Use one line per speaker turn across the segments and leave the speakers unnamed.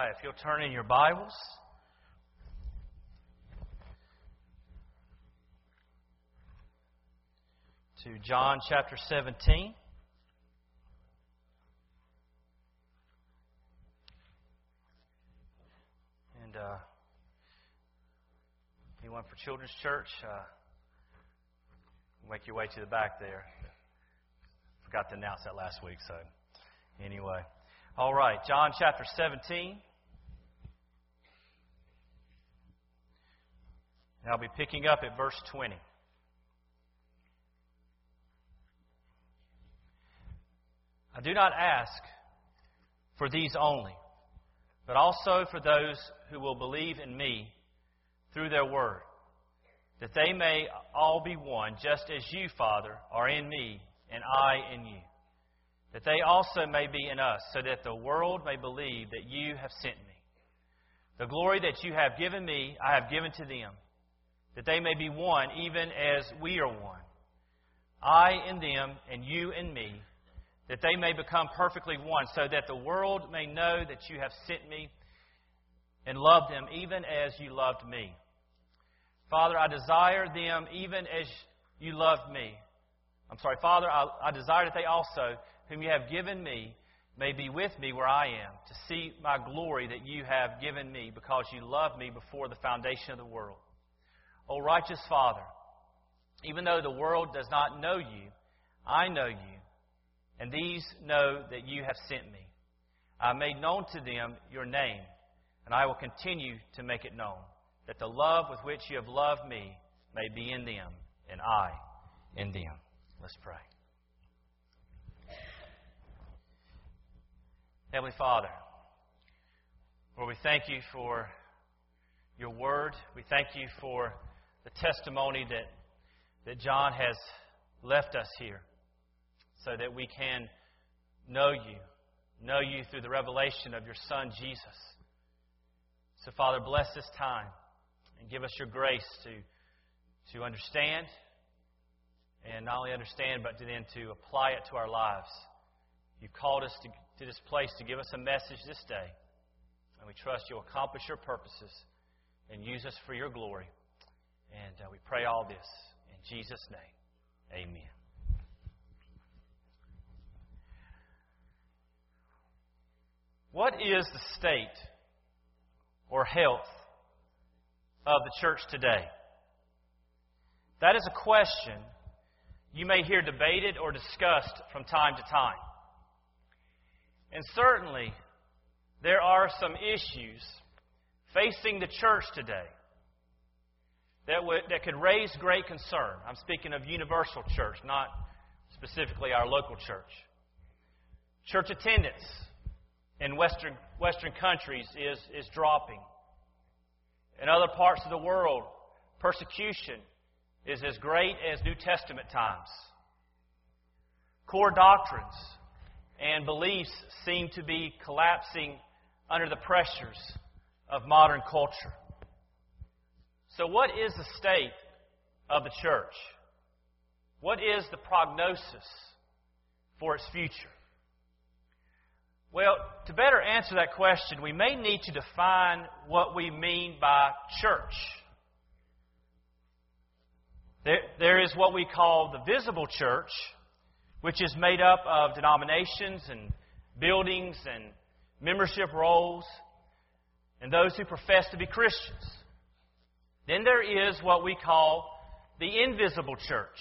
right, if you'll turn in your Bibles to John chapter 17. And anyone for Children's Church, make your way to the back there. Forgot to announce that last week, so anyway. All right, John chapter 17. And I'll be picking up at verse 20. I do not ask for these only, but also for those who will believe in me through their word, that they may all be one, just as you, Father, are in me and I in you, that they also may be in us, so that the world may believe that you have sent me. The glory that you have given me, I have given to them, that they may be one, even as we are one. I in them and you in me, that they may become perfectly one, so that the world may know that you have sent me and loved them even as you loved me. Father, I desire them even as you loved me. Father, I desire that they also, whom you have given me, may be with me where I am, to see my glory that you have given me, because you loved me before the foundation of the world. O righteous Father, even though the world does not know you, I know you, and these know that you have sent me. I made known to them your name, and I will continue to make it known, that the love with which you have loved me may be in them, and I in them. Let's pray. Heavenly Father, Lord, we thank you for your word. We thank you for the testimony that John has left us here, so that we can know you through the revelation of your Son, Jesus. So, Father, bless this time and give us your grace to understand, and not only understand, but then to apply it to our lives. You've called us to this place to give us a message this day, and we trust you'll accomplish your purposes and use us for your glory. And we pray all this in Jesus' name. Amen. What is the state or health of the church today? That is a question you may hear debated or discussed from time to time. And certainly, there are some issues facing the church today that could raise great concern. I'm speaking of universal church, not specifically our local church. Church attendance in Western countries is dropping. In other parts of the world, persecution is as great as New Testament times. Core doctrines and beliefs seem to be collapsing under the pressures of modern culture. So what is the state of the church? What is the prognosis for its future? Well, to better answer that question, we may need to define what we mean by church. There is what we call the visible church, which is made up of denominations and buildings and membership rolls and those who profess to be Christians. Then there is what we call the invisible church.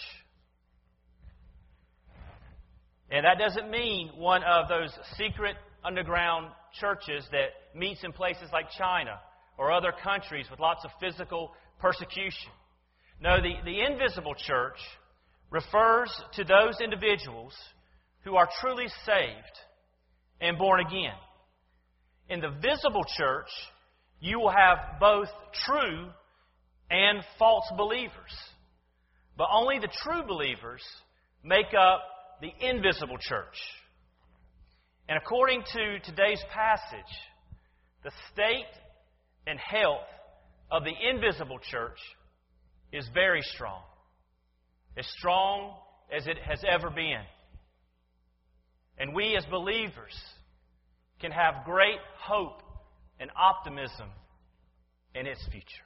And that doesn't mean one of those secret underground churches that meets in places like China or other countries with lots of physical persecution. No, the invisible church refers to those individuals who are truly saved and born again. In the visible church, you will have both true and false believers. But only the true believers make up the invisible church. And according to today's passage, the state and health of the invisible church is very strong. As strong as it has ever been. And we as believers can have great hope and optimism in its future.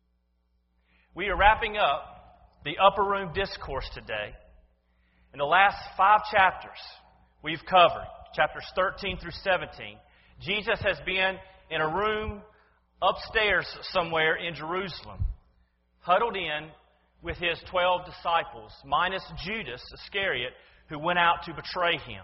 We are wrapping up the Upper Room Discourse today. In the last 5 chapters we've covered, chapters 13 through 17, Jesus has been in a room upstairs somewhere in Jerusalem, huddled in with his 12 disciples, minus Judas Iscariot, who went out to betray him.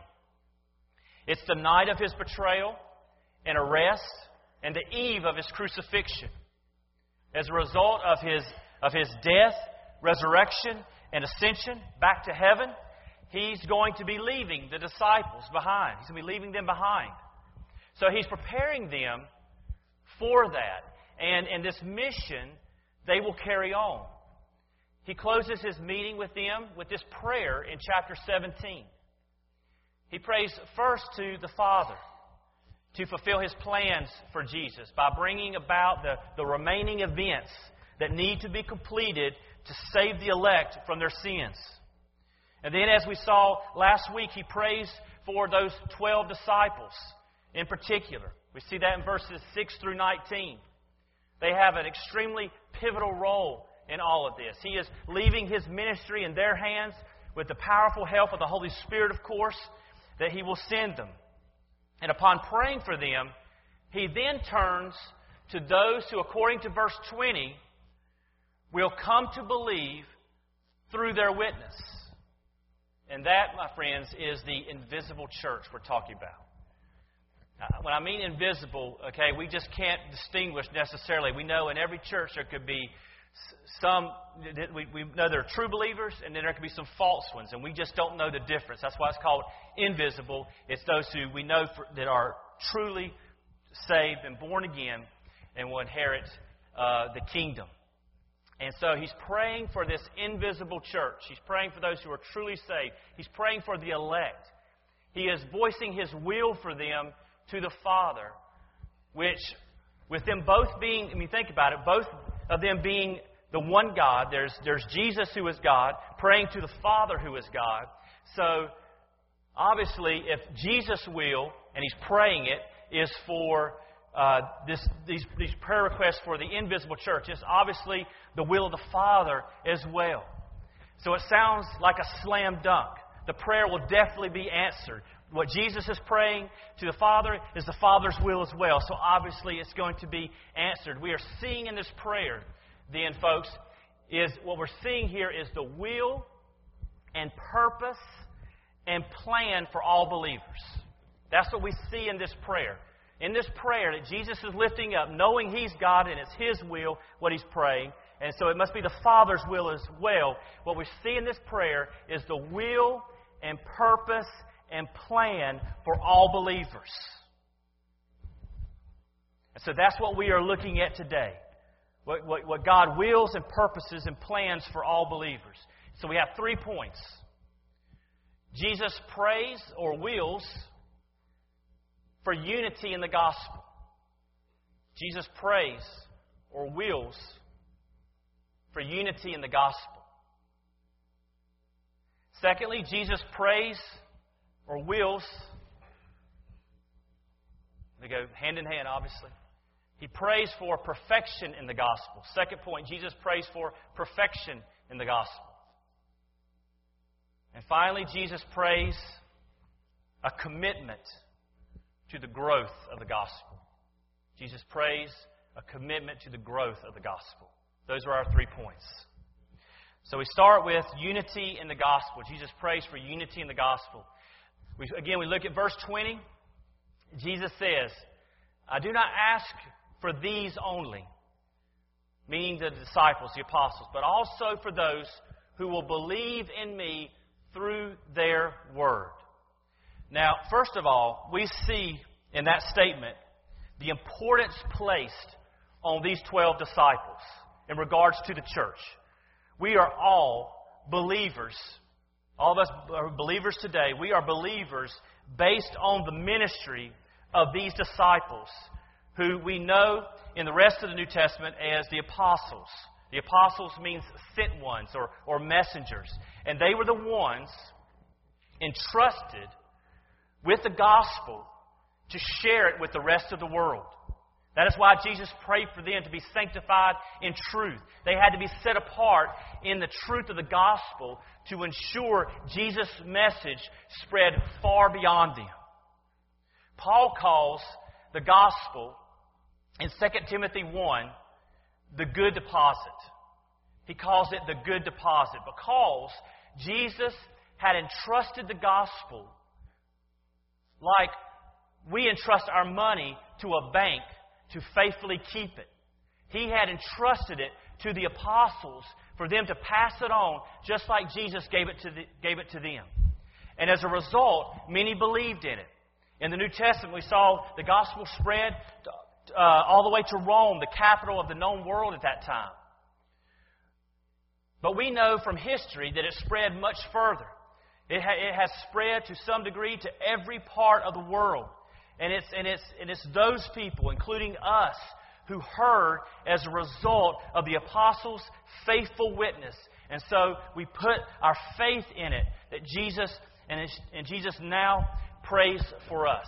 It's the night of his betrayal and arrest and the eve of his crucifixion. As a result of his death, resurrection, and ascension back to heaven, he's going to be leaving the disciples behind. He's going to be leaving them behind. So he's preparing them for that. And in this mission, they will carry on. He closes his meeting with them with this prayer in chapter 17. He prays first to the Father to fulfill his plans for Jesus by bringing about the remaining events that need to be completed to save the elect from their sins. And then, as we saw last week, he prays for those 12 disciples in particular. We see that in verses 6 through 19. They have an extremely pivotal role in all of this. He is leaving his ministry in their hands with the powerful help of the Holy Spirit, of course, that he will send them. And upon praying for them, he then turns to those who, according to verse 20, will come to believe through their witness. And that, my friends, is the invisible church we're talking about. When I mean invisible, okay, we just can't distinguish necessarily. We know in every church there could be some, we know there are true believers, and then there could be some false ones, and we just don't know the difference. That's why it's called invisible. It's those who we know that are truly saved and born again and will inherit the kingdom. And so he's praying for this invisible church. He's praying for those who are truly saved. He's praying for the elect. He is voicing his will for them to the Father, which, with them both being, I mean, think about it, both of them being the one God, there's Jesus who is God, praying to the Father who is God. So, obviously, if Jesus' will, and he's praying it, is for these prayer requests for the invisible church, it's obviously the will of the Father as well. So it sounds like a slam dunk. The prayer will definitely be answered. What Jesus is praying to the Father is the Father's will as well. So obviously it's going to be answered. We are seeing in this prayer, then, folks, is what we're seeing here is the will and purpose and plan for all believers. That's what we see in this prayer. In this prayer that Jesus is lifting up, knowing He's God and it's His will, what He's praying, and so it must be the Father's will as well. What we see in this prayer is the will and purpose and plan for all believers. And so that's what we are looking at today. What God wills and purposes and plans for all believers. So we have 3 points. Jesus prays or wills for unity in the gospel. Jesus prays or wills for unity in the gospel. Secondly, Jesus prays or wills, they go hand in hand, obviously. He prays for perfection in the gospel. Second point, Jesus prays for perfection in the gospel. And finally, Jesus prays a commitment to the growth of the gospel. Jesus prays a commitment to the growth of the gospel. Those are our 3 points. So we start with unity in the gospel. Jesus prays for unity in the gospel. We look at verse 20. Jesus says, I do not ask for these only, meaning the disciples, the apostles, but also for those who will believe in me through their word. Now, first of all, we see in that statement the importance placed on these 12 disciples in regards to the church. We are all believers. All of us are believers today. We are believers based on the ministry of these disciples, who we know in the rest of the New Testament as the apostles. The apostles means sent ones or messengers. And they were the ones entrusted with the gospel to share it with the rest of the world. That is why Jesus prayed for them to be sanctified in truth. They had to be set apart in the truth of the gospel to ensure Jesus' message spread far beyond them. Paul calls the gospel in 2 Timothy 1 the good deposit. He calls it the good deposit because Jesus had entrusted the gospel like we entrust our money to a bank to faithfully keep it. He had entrusted it to the apostles for them to pass it on just like Jesus gave it to them. And as a result, many believed in it. In the New Testament, we saw the gospel spread all the way to Rome, the capital of the known world at that time. But we know from history that it spread much further. It has spread to some degree to every part of the world. And it's those people, including us, who heard as a result of the apostles' faithful witness. And so we put our faith in it, that Jesus, and Jesus now prays for us.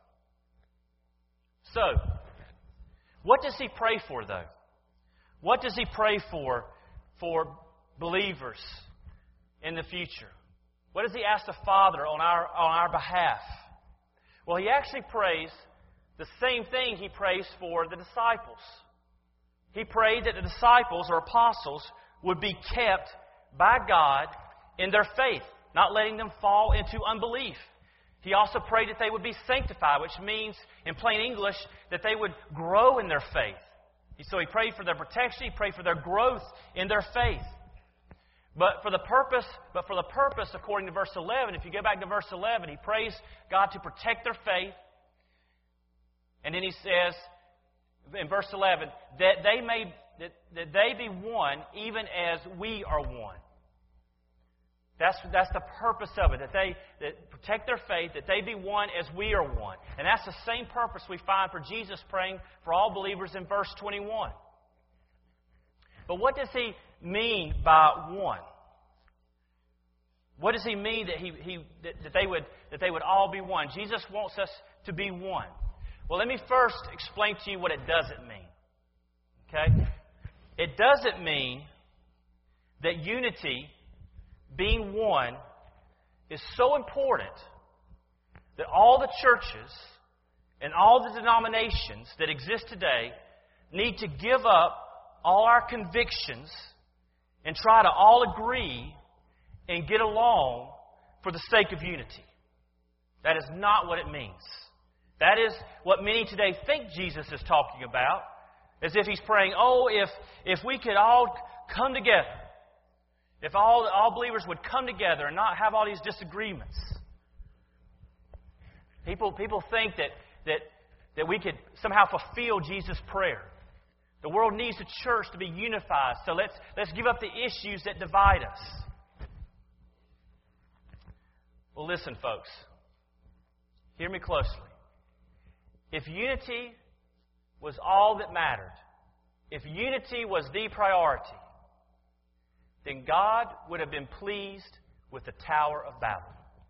So, what does He pray for, though? What does He pray for believers in the future? What does He ask the Father on our behalf? Well, He actually prays the same thing He prays for the disciples. He prayed that the disciples or apostles would be kept by God in their faith, not letting them fall into unbelief. He also prayed that they would be sanctified, which means, in plain English, that they would grow in their faith. So He prayed for their protection. He prayed for their growth in their faith. But for the purpose, according to verse 11, if you go back to verse 11, He prays God to protect their faith. And then He says, in verse 11, that they be one even as we are one. That's the purpose of it, that protect their faith, that they be one as we are one. And that's the same purpose we find for Jesus praying for all believers in verse 21. But what does He mean by one? What does He mean that they would all be one? Jesus wants us to be one. Well, let me first explain to you what it doesn't mean. Okay? It doesn't mean that unity, being one, is so important that all the churches and all the denominations that exist today need to give up all our convictions and try to all agree and get along for the sake of unity. That is not what it means. That is what many today think Jesus is talking about, as if He's praying, if we could all come together, if all believers would come together and not have all these disagreements. People think that we could somehow fulfill Jesus' prayer. The world needs the church to be unified, so let's give up the issues that divide us. Well, listen, folks. Hear me closely. If unity was all that mattered, if unity was the priority, then God would have been pleased with the Tower of Babel.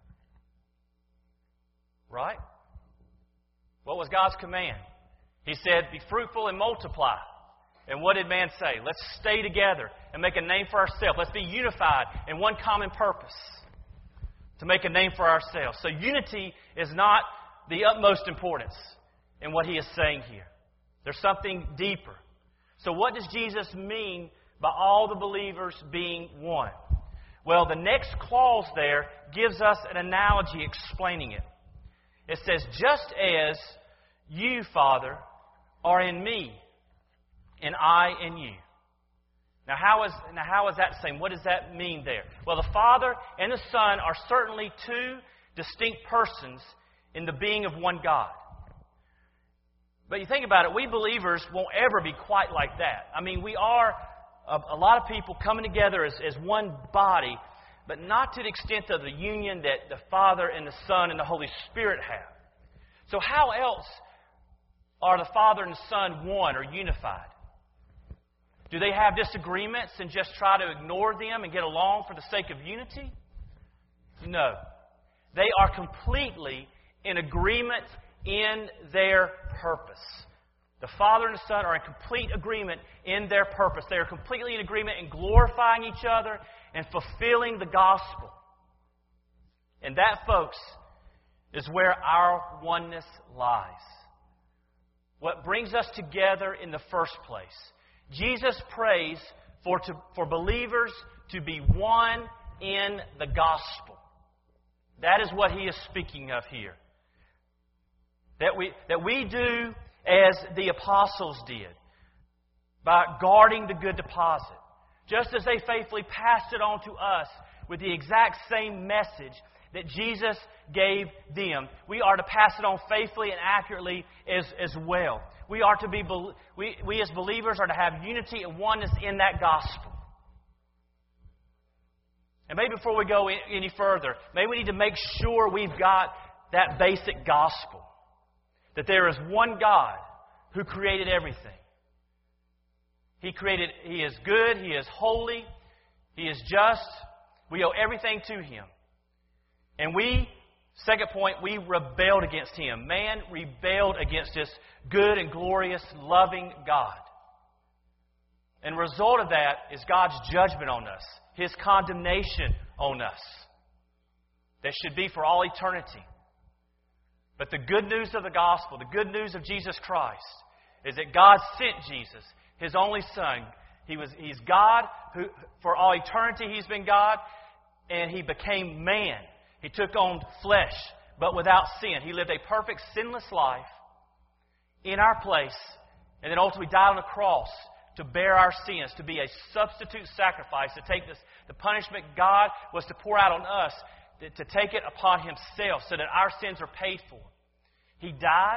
Right? What was God's command? He said, be fruitful and multiply. And what did man say? Let's stay together and make a name for ourselves. Let's be unified in one common purpose, to make a name for ourselves. So unity is not the utmost importance in what He is saying here. There's something deeper. So what does Jesus mean by all the believers being one? Well, the next clause there gives us an analogy explaining it. It says, just as you, Father, are in me, and I in you. Now, how is that saying? What does that mean there? Well, the Father and the Son are certainly two distinct persons in the being of one God. But you think about it, we believers won't ever be quite like that. I mean, we are a lot of people coming together as one body, but not to the extent of the union that the Father and the Son and the Holy Spirit have. So how else are the Father and the Son one or unified? Do they have disagreements and just try to ignore them and get along for the sake of unity? No. They are completely in agreement in their purpose. The Father and the Son are in complete agreement in their purpose. They are completely in agreement in glorifying each other and fulfilling the gospel. And that, folks, is where our oneness lies. What brings us together in the first place. Jesus prays for believers to be one in the gospel. That is what He is speaking of here. That we do as the apostles did, by guarding the good deposit. Just as they faithfully passed it on to us with the exact same message that Jesus gave them, we are to pass it on faithfully and accurately as well. We are to be we as believers are to have unity and oneness in that gospel. And maybe before we go any further, maybe we need to make sure we've got that basic gospel. That there is one God who created everything. He is good, He is holy, He is just. We owe everything to Him. And second point, we rebelled against Him. Man rebelled against this good and glorious, loving God. And the result of that is God's judgment on us, His condemnation on us. That should be for all eternity. But the good news of the gospel, the good news of Jesus Christ, is that God sent Jesus, His only Son. He's God, who for all eternity He's been God, and He became man. He took on flesh, but without sin. He lived a perfect, sinless life in our place, and then ultimately died on the cross to bear our sins, to be a substitute sacrifice, to take the punishment God was to pour out on us, to take it upon Himself so that our sins are paid for. He died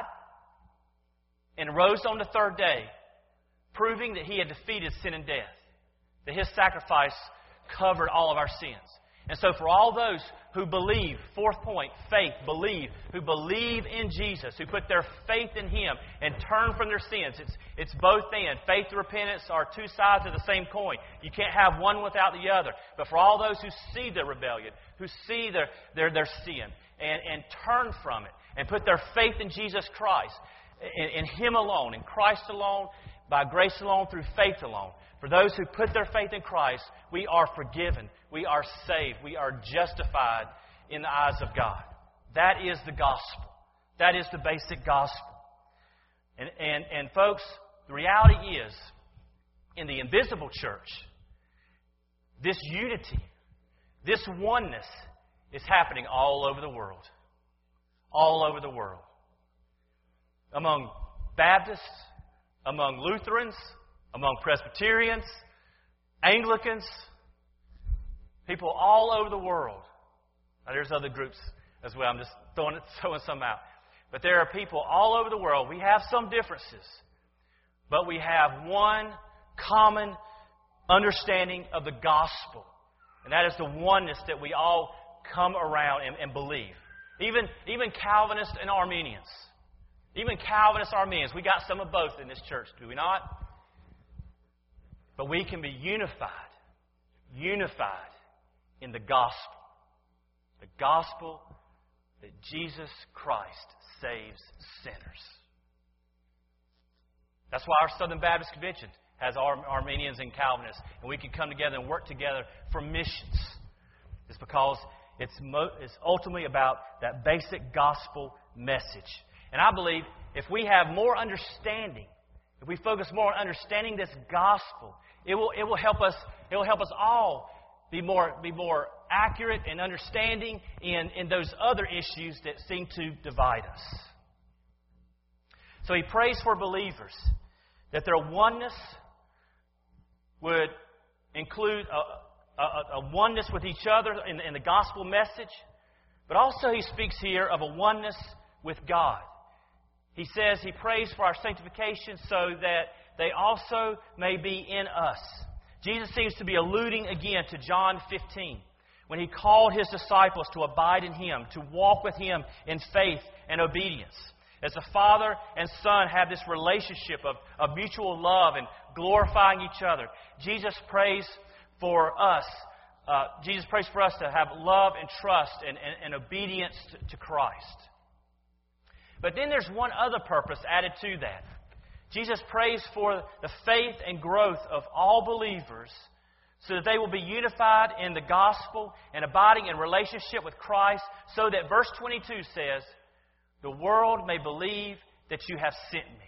and rose on the third day, proving that He had defeated sin and death, that His sacrifice covered all of our sins. And so for all those who believe, fourth point, faith, believe, who believe in Jesus, who put their faith in Him and turn from their sins, it's both and. Faith and repentance are two sides of the same coin. You can't have one without the other. But for all those who see their rebellion, who see their sin, and turn from it, and put their faith in Jesus Christ, in Him alone, in Christ alone, by grace alone, through faith alone. For those who put their faith in Christ, we are forgiven. We are saved. We are justified in the eyes of God. That is the gospel. That is the basic gospel. And folks, the reality is, in the invisible church, this unity, this oneness is happening all over the world. All over the world. Among Baptists, among Lutherans, among Presbyterians, Anglicans, people all over the world. Now, there's other groups as well. I'm just throwing some out. But there are people all over the world. We have some differences, but we have one common understanding of the gospel. And that is the oneness that we all come around and believe. Even Calvinists and Arminians. Even Calvinists and Arminians. We got some of both in this church, do we not? But we can be unified in the gospel. The gospel that Jesus Christ saves sinners. That's why our Southern Baptist Convention has Arminians and Calvinists, and we can come together and work together for missions. It's because it's ultimately about that basic gospel message. And I believe if we have more understanding, if we focus more on understanding this gospel, it will help us. It will help us all be more accurate and understanding in those other issues that seem to divide us. So he prays for believers that their oneness would include a oneness with each other in the gospel message, but also he speaks here of a oneness with God. He says he prays for our sanctification so that they also may be in us. Jesus seems to be alluding again to John 15, when he called his disciples to abide in him, to walk with him in faith and obedience. As the Father and Son have this relationship of mutual love and glorifying each other, Jesus prays for us. Jesus prays for us to have love and trust and obedience to Christ. But then there's one other purpose added to that. Jesus prays for the faith and growth of all believers so that they will be unified in the gospel and abiding in relationship with Christ, so that verse 22 says, the world may believe that you have sent me.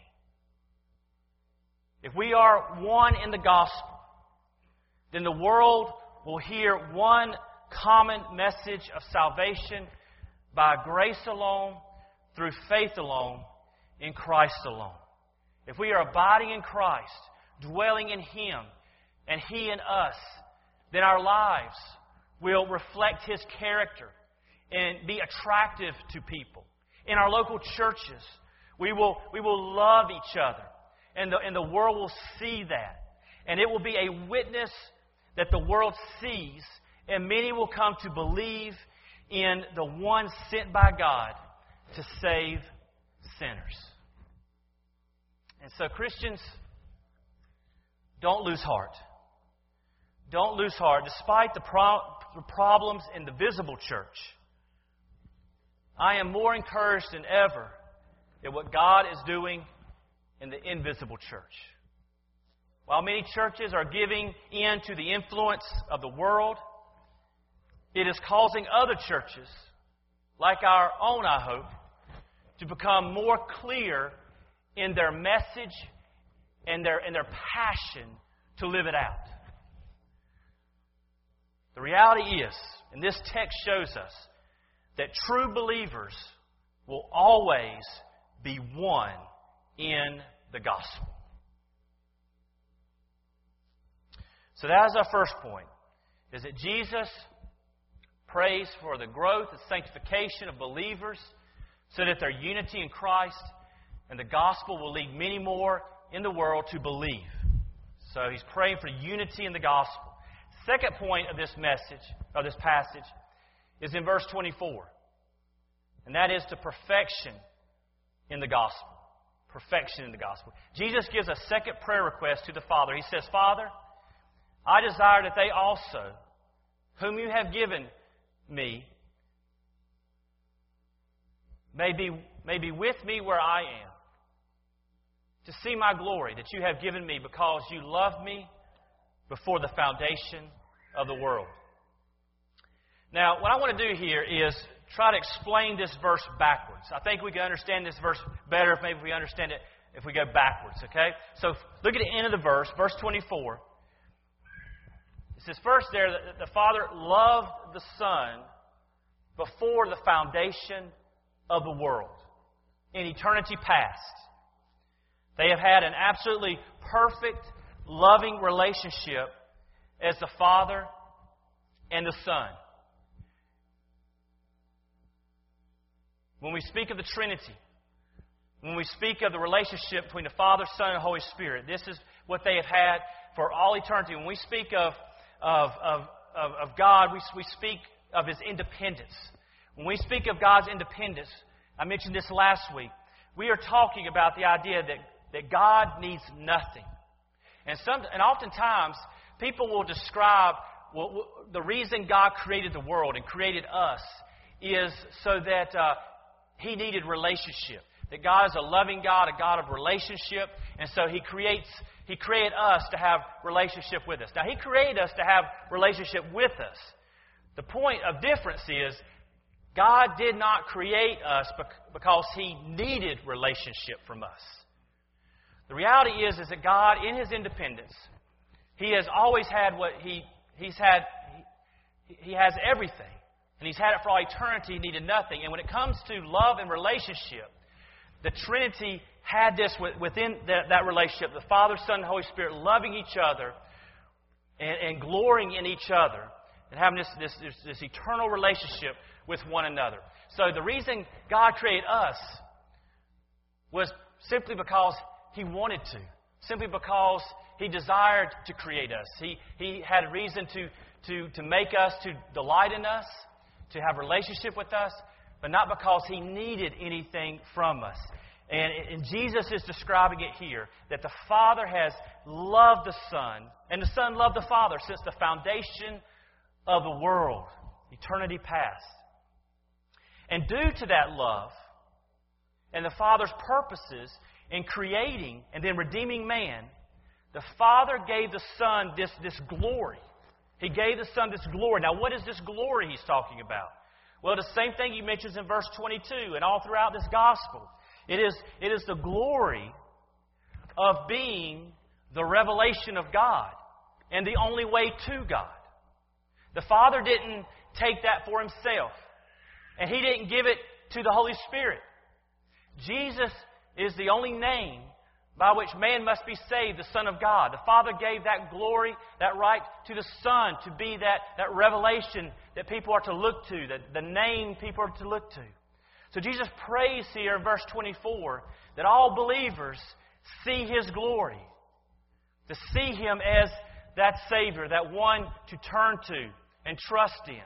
If we are one in the gospel, then the world will hear one common message of salvation by grace alone, through faith alone, in Christ alone. If we are abiding in Christ, dwelling in Him, and He in us, then our lives will reflect His character and be attractive to people. In our local churches, we will love each other, and the world will see that. And it will be a witness that the world sees, and many will come to believe in the one sent by God to save sinners. And so, Christians, don't lose heart. Don't lose heart. Despite the problems in the visible church, I am more encouraged than ever at what God is doing in the invisible church. While many churches are giving in to the influence of the world, it is causing other churches, like our own, I hope, to become more clear in their message and their passion to live it out. The reality is, and this text shows us, that true believers will always be one in the gospel. So that is our first point, is that Jesus prays for the growth and sanctification of believers so that their unity in Christ and the gospel will lead many more in the world to believe. So he's praying for unity in the gospel. Second point of this message, of this passage, is in verse 24. And that is to perfection in the gospel. Perfection in the gospel. Jesus gives a second prayer request to the Father. He says, Father, I desire that they also, whom you have given me, may be with me where I am, to see my glory that you have given me because you loved me before the foundation of the world. Now, what I want to do here is try to explain this verse backwards. I think we can understand this verse better if maybe we understand it if we go backwards, okay? So look at the end of the verse, verse 24. It says first there that the Father loved the Son before the foundation of the world, in eternity past. They have had an absolutely perfect, loving relationship as the Father and the Son. When we speak of the Trinity, when we speak of the relationship between the Father, Son, and Holy Spirit, this is what they have had for all eternity. When we speak of God, we speak of His independence. When we speak of God's independence, I mentioned this last week, we are talking about the idea that God needs nothing. And oftentimes, people will describe the reason God created the world and created us is so that He needed relationship. That God is a loving God, a God of relationship, and so He created us to have relationship with us. Now, He created us to have relationship with us. The point of difference is God did not create us because He needed relationship from us. The reality is that God, in His independence, He has always had what He has everything. And He's had it for all eternity, He needed nothing. And when it comes to love and relationship, the Trinity had this within that relationship. The Father, Son, and Holy Spirit loving each other and glorying in each other and having this eternal relationship with one another. So the reason God created us was simply because He wanted to. Simply because He desired to create us. He had a reason to make us, to delight in us, to have a relationship with us, but not because He needed anything from us. And Jesus is describing it here, that the Father has loved the Son, and the Son loved the Father since the foundation of the world, eternity past. And due to that love and the Father's purposes in creating and then redeeming man, the Father gave the Son this glory. He gave the Son this glory. Now, what is this glory He's talking about? Well, the same thing He mentions in verse 22 and all throughout this Gospel. It is the glory of being the revelation of God and the only way to God. The Father didn't take that for Himself, and He didn't give it to the Holy Spirit. Jesus is the only name by which man must be saved, the Son of God. The Father gave that glory, that right to the Son to be that revelation that people are to look to, the name people are to look to. So Jesus prays here in verse 24 that all believers see His glory, to see Him as that Savior, that one to turn to and trust in.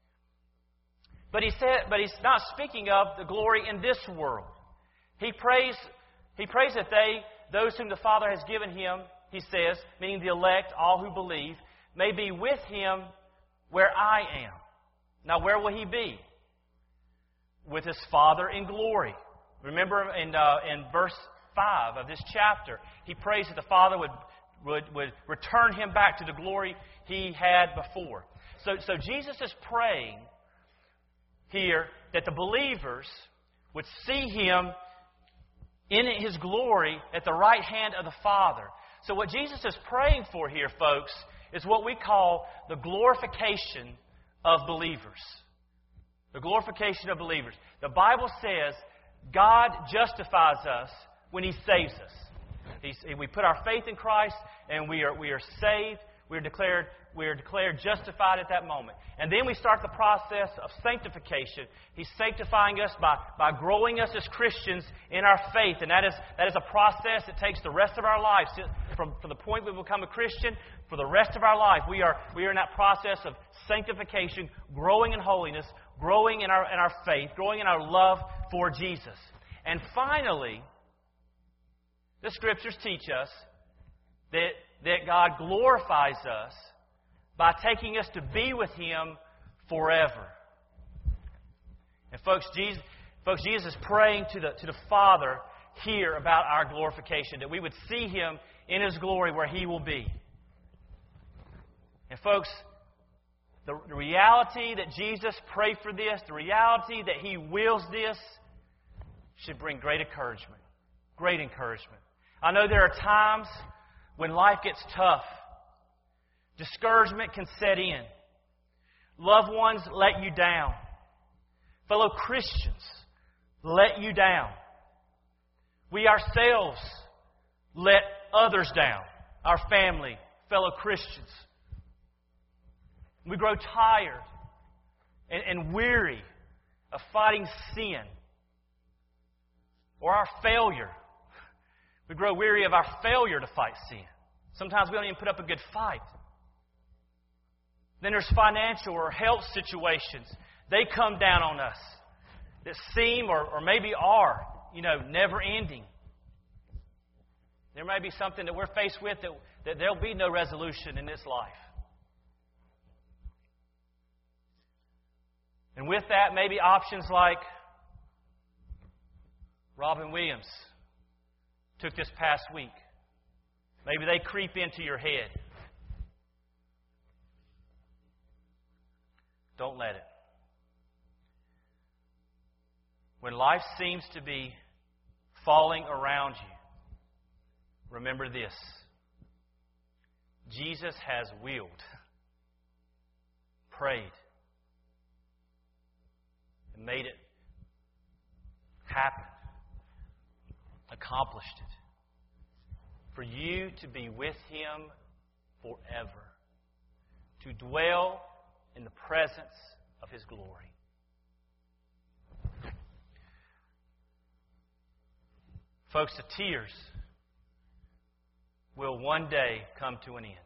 But He's not speaking of the glory in this world. He prays that those whom the Father has given Him, He says, meaning the elect, all who believe, may be with Him where I am. Now, where will He be? With His Father in glory. Remember in verse 5 of this chapter, He prays that the Father would return Him back to the glory He had before. So Jesus is praying here that the believers would see Him in His glory at the right hand of the Father. So what Jesus is praying for here, folks, is what we call the glorification of believers. The glorification of believers. The Bible says God justifies us when He saves us. We put our faith in Christ and we are saved. We are declared justified at that moment. And then we start the process of sanctification. He's sanctifying us by growing us as Christians in our faith. And that is a process that takes the rest of our lives. From the point we become a Christian, for the rest of our life, we are in that process of sanctification, growing in holiness, growing in our faith, growing in our love for Jesus. And finally, the Scriptures teach us that God glorifies us by taking us to be with Him forever. And folks, Jesus is praying to the Father here about our glorification, that we would see Him in His glory where He will be. And folks, the reality that Jesus prayed for this, the reality that He wills this, should bring great encouragement. Great encouragement. I know there are times when life gets tough. Discouragement can set in. Loved ones let you down. Fellow Christians let you down. We ourselves let others down. Our family, fellow Christians. We grow tired and weary of fighting sin or our failure. We grow weary of our failure to fight sin. Sometimes we don't even put up a good fight. Then there's financial or health situations. They come down on us that seem or maybe are, never ending. There may be something that we're faced with that there'll be no resolution in this life. And with that, maybe options like Robin Williams took this past week. Maybe they creep into your head. Don't let it. When life seems to be falling around you, remember this. Jesus has willed, prayed, and made it happen, accomplished it. For you to be with Him forever, to dwell in the presence of His glory. Folks, the tears will one day come to an end.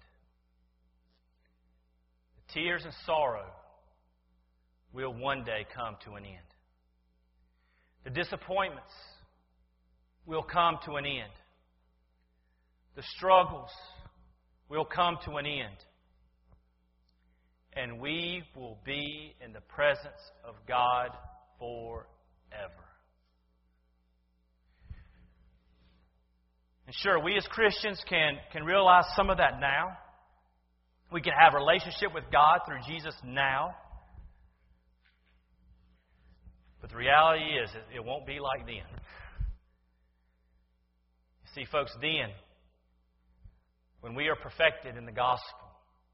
The tears and sorrow will one day come to an end. The disappointments will come to an end. The struggles will come to an end. And we will be in the presence of God forever. And sure, we as Christians can realize some of that now. We can have a relationship with God through Jesus now. But the reality is, it won't be like then. You see, folks, then, when we are perfected in the gospel,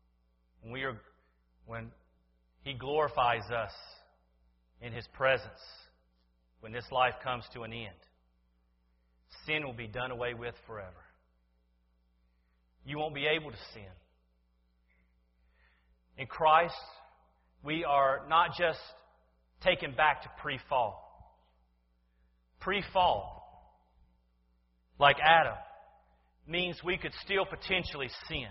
when He glorifies us in His presence, when this life comes to an end, sin will be done away with forever. You won't be able to sin. In Christ, we are not just taken back to pre-fall. Pre-fall, like Adam, means we could still potentially sin.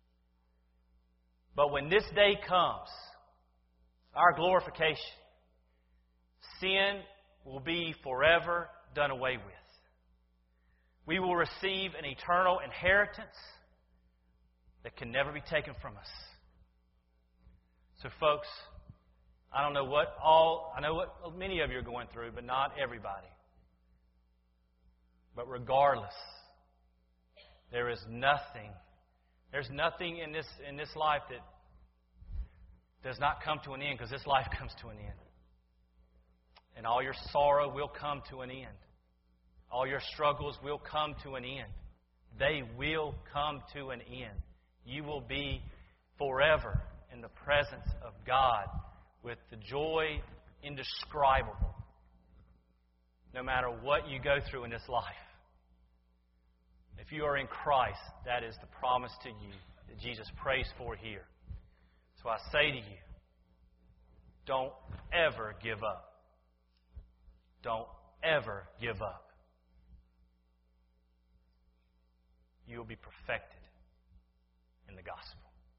But when this day comes, our glorification, sin will be forever done away with. We will receive an eternal inheritance that can never be taken from us. So, folks, I know what many of you are going through, but not everybody. But regardless, there's nothing in this life that does not come to an end, because this life comes to an end. And all your sorrow will come to an end. All your struggles will come to an end. They will come to an end. You will be forever in the presence of God with the joy indescribable, no matter what you go through in this life. If you are in Christ, that is the promise to you that Jesus prays for here. So I say to you, don't ever give up. Don't ever give up. You will be perfected in the gospel.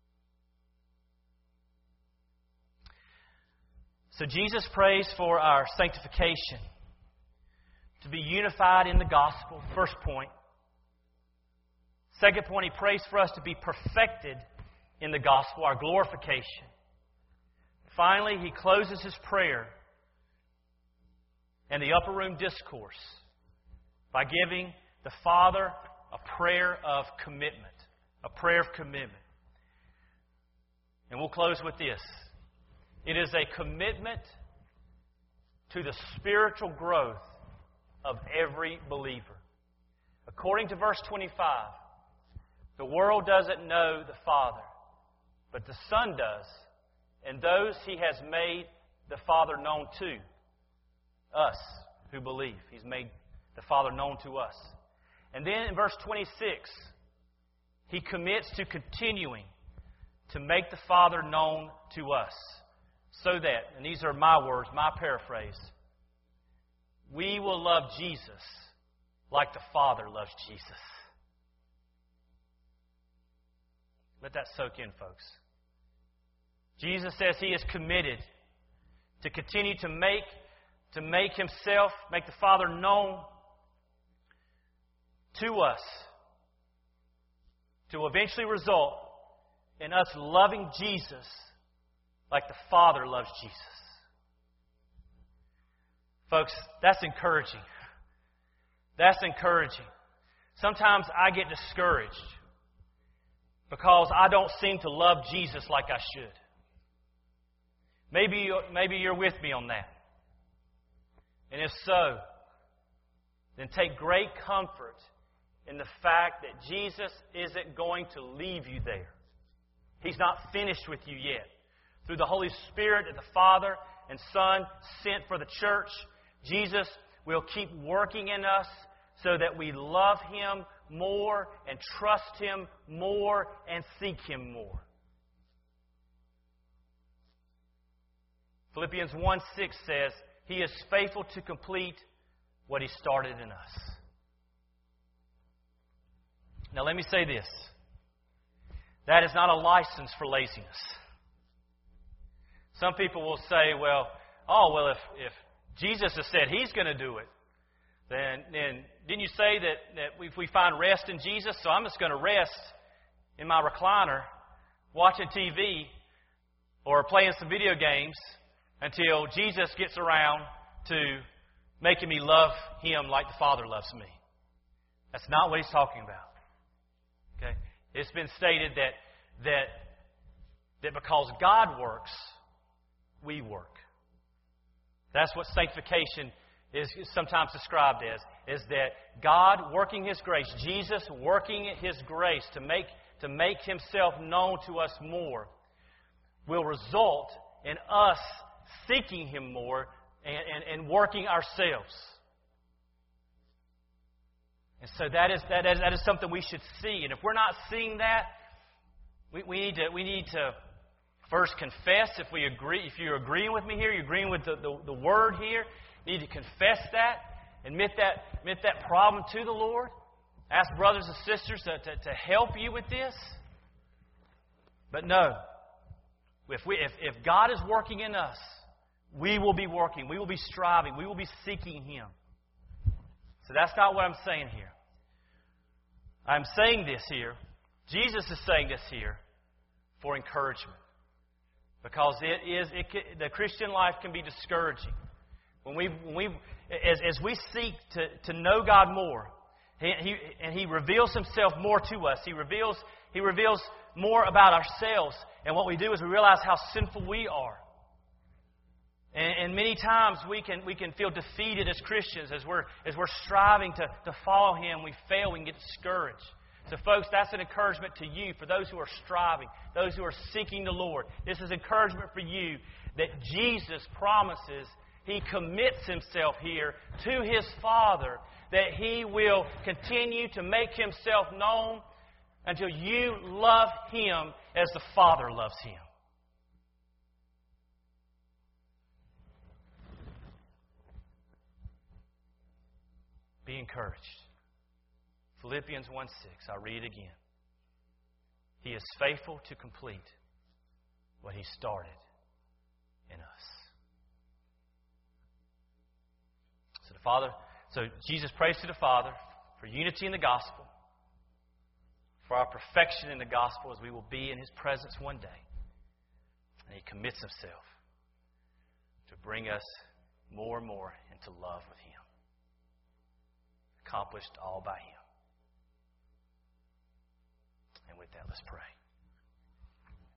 So Jesus prays for our sanctification, to be unified in the gospel, first point. Second point, He prays for us to be perfected in the gospel, our glorification. Finally, He closes His prayer and the upper room discourse by giving the Father a prayer of commitment. A prayer of commitment. And we'll close with this. It is a commitment to the spiritual growth of every believer. According to verse 25, the world doesn't know the Father, but the Son does, and those He has made the Father known to. Us who believe. He's made the Father known to us. And then in verse 26, He commits to continuing to make the Father known to us. So that, and these are my words, my paraphrase, we will love Jesus like the Father loves Jesus. Let that soak in, folks. Jesus says He is committed to continue to make Himself, make the Father known to us, to eventually result in us loving Jesus like the Father loves Jesus. Folks, that's encouraging. That's encouraging. Sometimes I get discouraged because I don't seem to love Jesus like I should. Maybe you're with me on that. And if so, then take great comfort in the fact that Jesus isn't going to leave you there. He's not finished with you yet. Through the Holy Spirit that the Father and Son sent for the church, Jesus will keep working in us so that we love Him more and trust Him more and seek Him more. Philippians 1:6 says, He is faithful to complete what He started in us. Now let me say this. That is not a license for laziness. Some people will say, if Jesus has said He's going to do it, then didn't you say that if we find rest in Jesus, so I'm just going to rest in my recliner watching TV or playing some video games until Jesus gets around to making me love Him like the Father loves me. That's not what he's talking about. Okay? It's been stated that because God works, we work. That's what sanctification is sometimes described as, is that God working His grace, Jesus working His grace to make Himself known to us more, will result in us seeking Him more and working ourselves. And so that is something we should see. And if we're not seeing that, we need to first confess. If you're agreeing with me here, you're agreeing with the word here, you need to confess that, admit that problem to the Lord. Ask brothers and sisters to help you with this. But no, if God is working in us, we will be working, we will be striving, we will be seeking Him. So that's not what I'm saying here. I'm saying this here, Jesus is saying this here for encouragement. Because the Christian life can be discouraging. As we seek to know God more, He reveals Himself more to us. He reveals more about ourselves. And what we do is we realize how sinful we are. And many times we can feel defeated as Christians as we're striving to follow Him. We fail. We can get discouraged. So, folks, that's an encouragement to you, for those who are striving, those who are seeking the Lord. This is encouragement for you that Jesus promises, He commits Himself here to His Father, that He will continue to make Himself known until you love Him as the Father loves Him. Be encouraged. Philippians 1:6, I'll read it again. He is faithful to complete what He started in us. So Jesus prays to the Father for unity in the gospel, for our perfection in the gospel as we will be in His presence one day. And He commits Himself to bring us more and more into love with Him. Accomplished all by Him. And with that, let's pray.